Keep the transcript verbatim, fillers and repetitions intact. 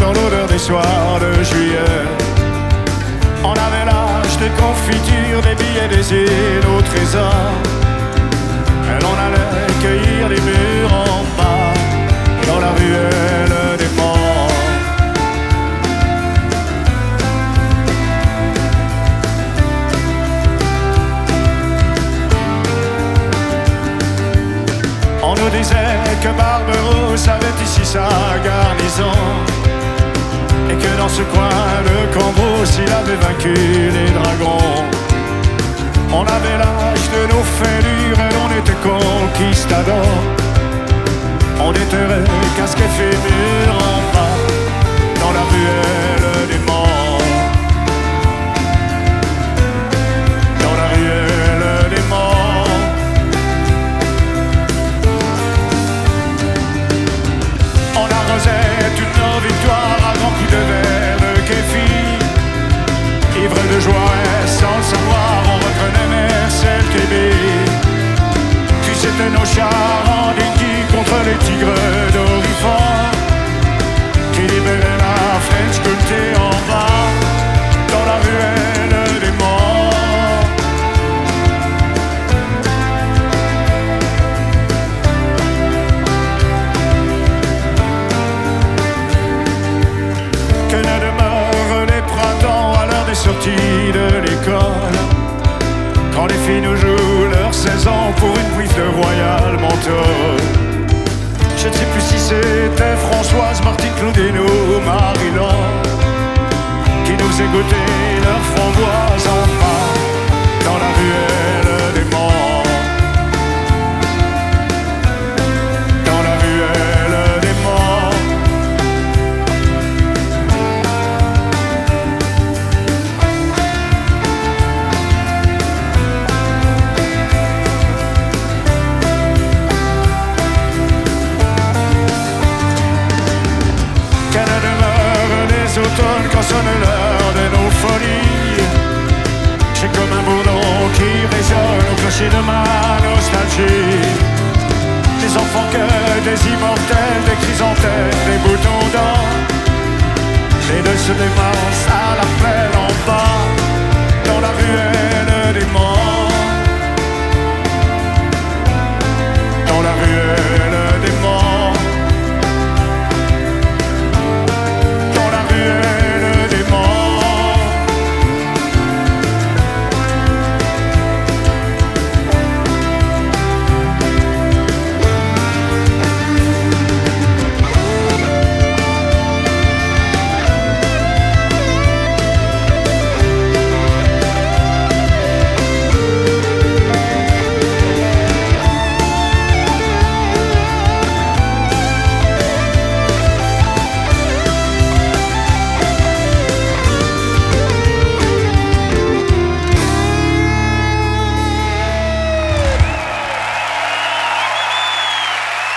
dans l'odeur des soirs de juillet. On avait l'âge des confitures, des billets, des îles au trésor. Et l'on allait cueillir les murs en bas, dans la ruelle des morts. On nous disait que Barberousse avait ici sa garnison, et que dans ce coin le Cambrousse il avait vaincu les dragons. On avait l'âge de nos fêlures et l'on était conquistadors. On déterrait casque et fait mur en bas, dans la ruelle des morts. Dans la ruelle des morts. On arrosait toutes nos victoires à grands coups de verre de kéfir. Ivre de joie et sans le savoir, on reprenait Marcel Kébé. Puis c'était nos chars en dinky contre les tigres d'Orifant, qui libéraient la French Comté en bas, dans la ruelle des morts. Que ne demeurent les printemps à l'heure des sorties de l'école, quand les filles nous jouent leurs seize ans pour une bouiffe de Royal Menthol. Je ne sais plus si c'était Françoise, Martine Claudino, Marie-Laure, qui nous faisaient goûter leurs framboises en bas, dans la ruelle des morts. Dans la ruelle des morts. Automne quand sonne l'heure de nos folies, j'ai comme un bourdon qui résonne au clocher de ma nostalgie. Des enfants que des immortels, des chrysanthèmes, des boutons d'or, les deux se démarrent